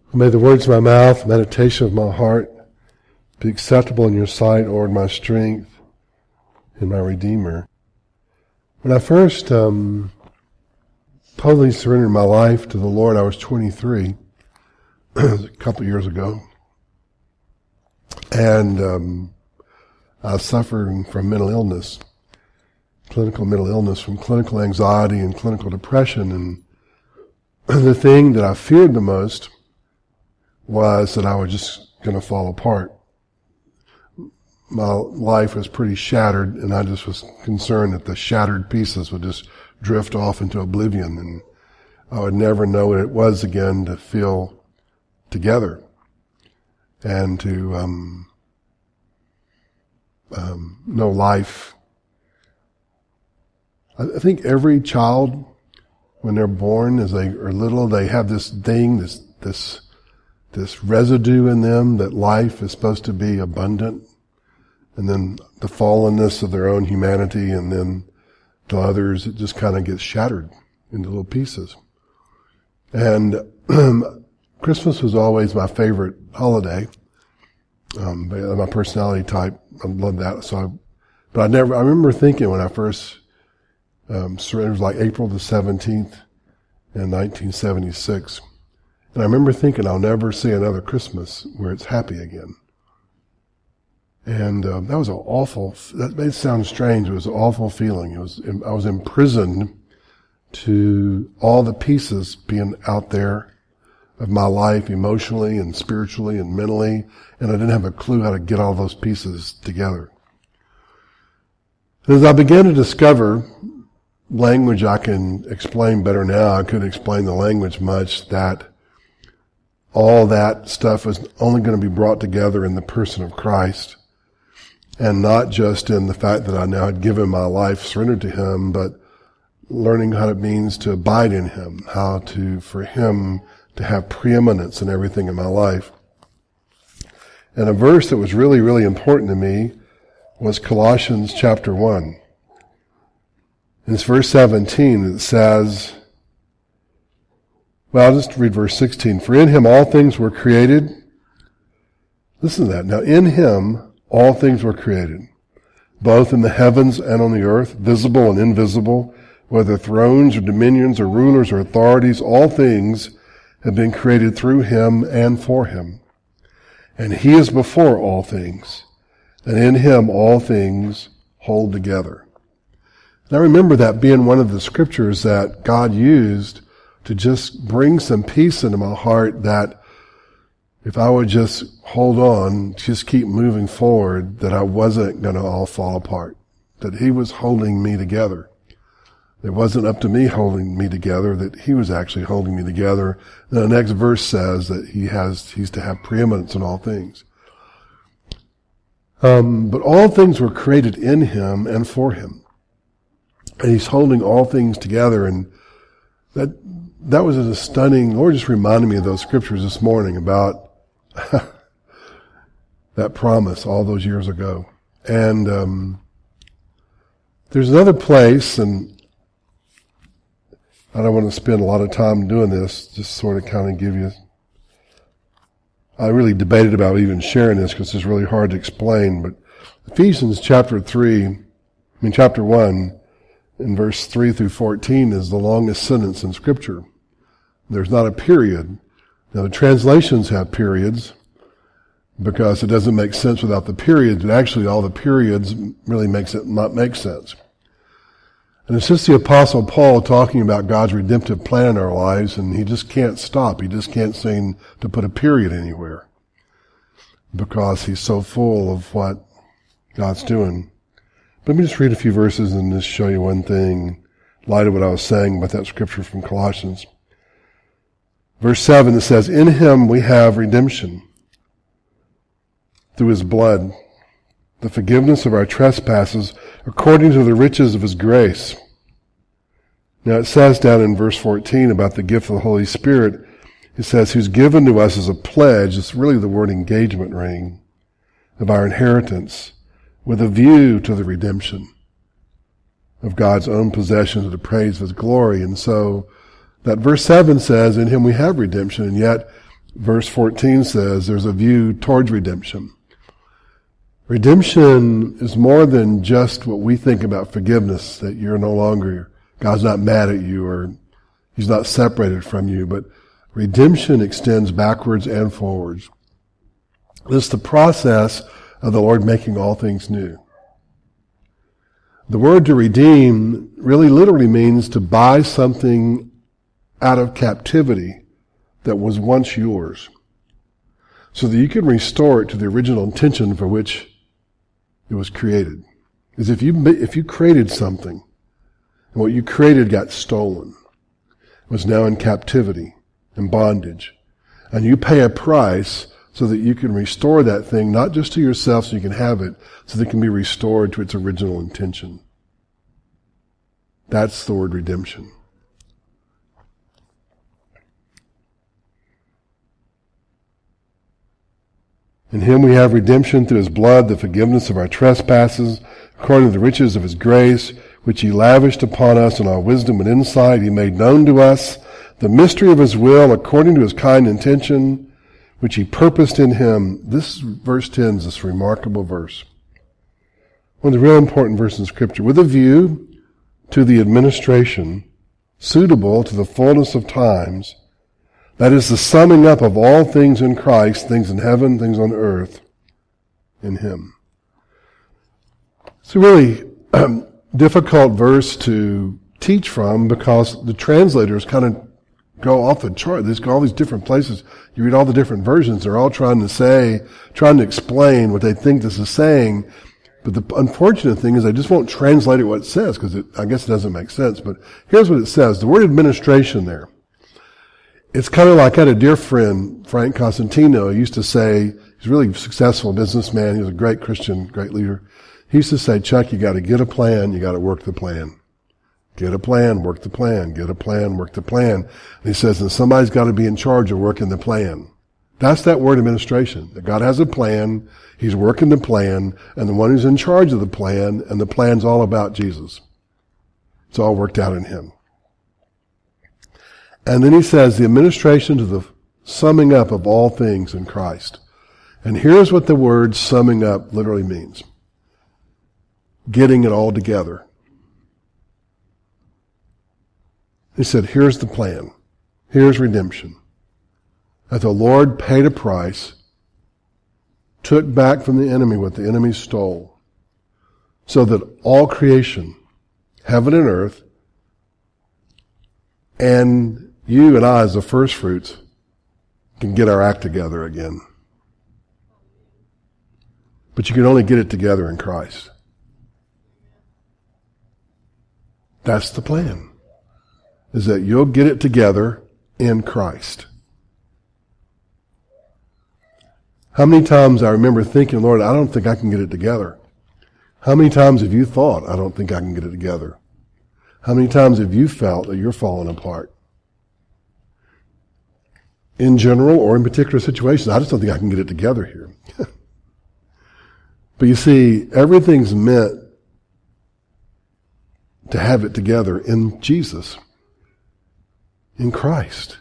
May the words of my mouth, meditation of my heart be acceptable in your sight, Lord, my strength and my Redeemer. When I first totally surrendered my life to the Lord, I was 23, a couple years ago. And I was suffering from mental illness, clinical mental illness, from clinical anxiety and clinical depression. And the thing that I feared the most was that I was just going to fall apart. My life was pretty shattered, and I just was concerned that the shattered pieces would just drift off into oblivion, and I would never know what it was again to feel together and to know life. I think every child, when they're born, as they are little, they have this thing, this residue in them that life is supposed to be abundant, and then the fallenness of their own humanity, and then to others it just kind of gets shattered into little pieces. And Christmas was always my favorite holiday. My personality type, I love that. I remember thinking when I first surrendered, it was like April the 17th in 1976. And I remember thinking I'll never see another Christmas where it's happy again. And that was that may sound strange, it was an awful feeling. I was imprisoned to all the pieces being out there of my life, emotionally and spiritually and mentally, and I didn't have a clue how to get all those pieces together. As I began to discover language I can explain better now, I couldn't explain the language much, that all that stuff was only going to be brought together in the person of Christ, and not just in the fact that I now had given my life, surrendered to Him, but learning how it means to abide in Him, for Him to have preeminence in everything in my life. And a verse that was really, really important to me was Colossians chapter 1. In it's verse 17, it says, well, I'll just read verse 16. For in Him all things were created. Listen to that. Now in Him all things were created, both in the heavens and on the earth, visible and invisible, whether thrones or dominions or rulers or authorities, all things have been created through Him and for Him. And He is before all things, and in Him all things hold together. And I remember that being one of the scriptures that God used to just bring some peace into my heart, that if I would just hold on, just keep moving forward, that I wasn't going to all fall apart, that He was holding me together. It wasn't up to me holding me together, that He was actually holding me together. And the next verse says that He's to have preeminence in all things. But all things were created in Him and for Him. And He's holding all things together, and that was a stunning, Lord just reminded me of those scriptures this morning about that promise all those years ago. And there's another place, and I don't want to spend a lot of time doing this, just sort of kind of give you, I really debated about even sharing this because it's really hard to explain, but Ephesians chapter 1, in verse 3 through 14 is the longest sentence in Scripture. There's not a period. Now the translations have periods because it doesn't make sense without the periods, but actually all the periods really makes it not make sense. And it's just the Apostle Paul talking about God's redemptive plan in our lives, and he just can't stop. He just can't seem to put a period anywhere because he's so full of what God's doing. Let me just read a few verses and just show you one thing in light of what I was saying about that scripture from Colossians. Verse 7, it says, in Him we have redemption through His blood, the forgiveness of our trespasses according to the riches of His grace. Now it says down in verse 14 about the gift of the Holy Spirit, it says, who's given to us as a pledge, it's really the word engagement ring, of our inheritance, with a view to the redemption of God's own possession to the praise of His glory. And so that verse 7 says, in Him we have redemption, and yet verse 14 says there's a view towards redemption. Redemption is more than just what we think about forgiveness, that you're no longer, God's not mad at you or He's not separated from you, but redemption extends backwards and forwards. This is the process of the Lord making all things new. The word to redeem really literally means to buy something out of captivity that was once yours, so that you can restore it to the original intention for which it was created. Because if you created something, and what you created got stolen, was now in captivity and bondage, and you pay a price so that you can restore that thing, not just to yourself so you can have it, so that it can be restored to its original intention. That's the word redemption. In Him we have redemption through His blood, the forgiveness of our trespasses, according to the riches of His grace, which He lavished upon us in all wisdom and insight. He made known to us the mystery of His will, according to His kind intention, which He purposed in Him. This verse 10 is this remarkable verse. One of the real important verses in Scripture, with a view to the administration suitable to the fullness of times, that is the summing up of all things in Christ, things in heaven, things on earth, in Him. It's a really difficult verse to teach from because the translators kind of go off the chart. They go all these different places. You read all the different versions. They're all trying to explain what they think this is saying. But the unfortunate thing is they just won't translate it what it says because I guess it doesn't make sense. But here's what it says. The word administration there. It's kind of like I had a dear friend, Frank Cosentino, he used to say, he's a really successful businessman, he was a great Christian, great leader. He used to say, Chuck, you got to get a plan, you got to work the plan. Get a plan, work the plan, get a plan, work the plan. And he says, and somebody's got to be in charge of working the plan. That's that word administration. That God has a plan, He's working the plan, and the one who's in charge of the plan, and the plan's all about Jesus. It's all worked out in Him. And then he says the administration to the summing up of all things in Christ. And here's what the word summing up literally means. Getting it all together. He said, here's the plan. Here's redemption. That the Lord paid a price, took back from the enemy what the enemy stole, so that all creation, heaven and earth, and you and I as the first fruits can get our act together again. But you can only get it together in Christ. That's the plan. Is that you'll get it together in Christ. How many times I remember thinking, Lord, I don't think I can get it together. How many times have you thought, I don't think I can get it together? How many times have you felt that you're falling apart? In general or in particular situations, I just don't think I can get it together here. But you see, everything's meant to have it together in Jesus, in Christ,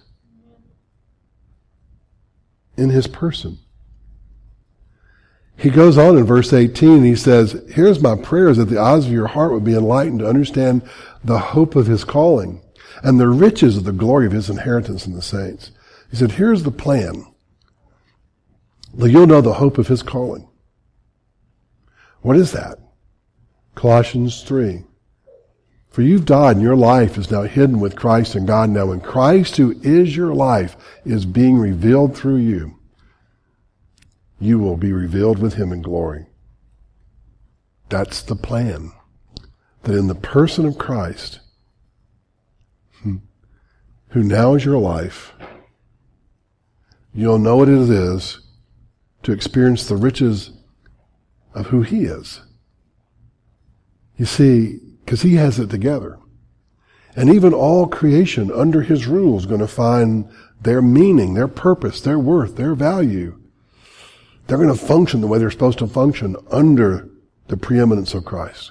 in His person. He goes on in verse 18, he says, here's my prayer, is that the eyes of your heart would be enlightened to understand the hope of His calling and the riches of the glory of His inheritance in the saints. He said, here's the plan. That you'll know the hope of His calling. What is that? Colossians 3. For you've died and your life is now hidden with Christ in God. Now when Christ, who is your life, is being revealed through you, you will be revealed with Him in glory. That's the plan. That in the person of Christ, who now is your life, you'll know what it is to experience the riches of who He is. You see, because He has it together. And even all creation under His rule is going to find their meaning, their purpose, their worth, their value. They're going to function the way they're supposed to function under the preeminence of Christ.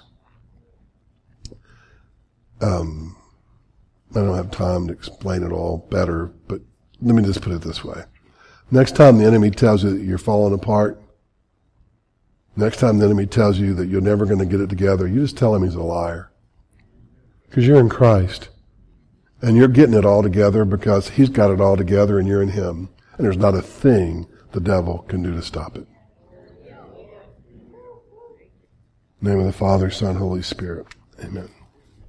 I don't have time to explain it all better, but let me just put it this way. Next time the enemy tells you that you're falling apart, next time the enemy tells you that you're never going to get it together, you just tell him he's a liar. Because you're in Christ. And you're getting it all together because he's got it all together and you're in him. And there's not a thing the devil can do to stop it. In the name of the Father, Son, Holy Spirit. Amen.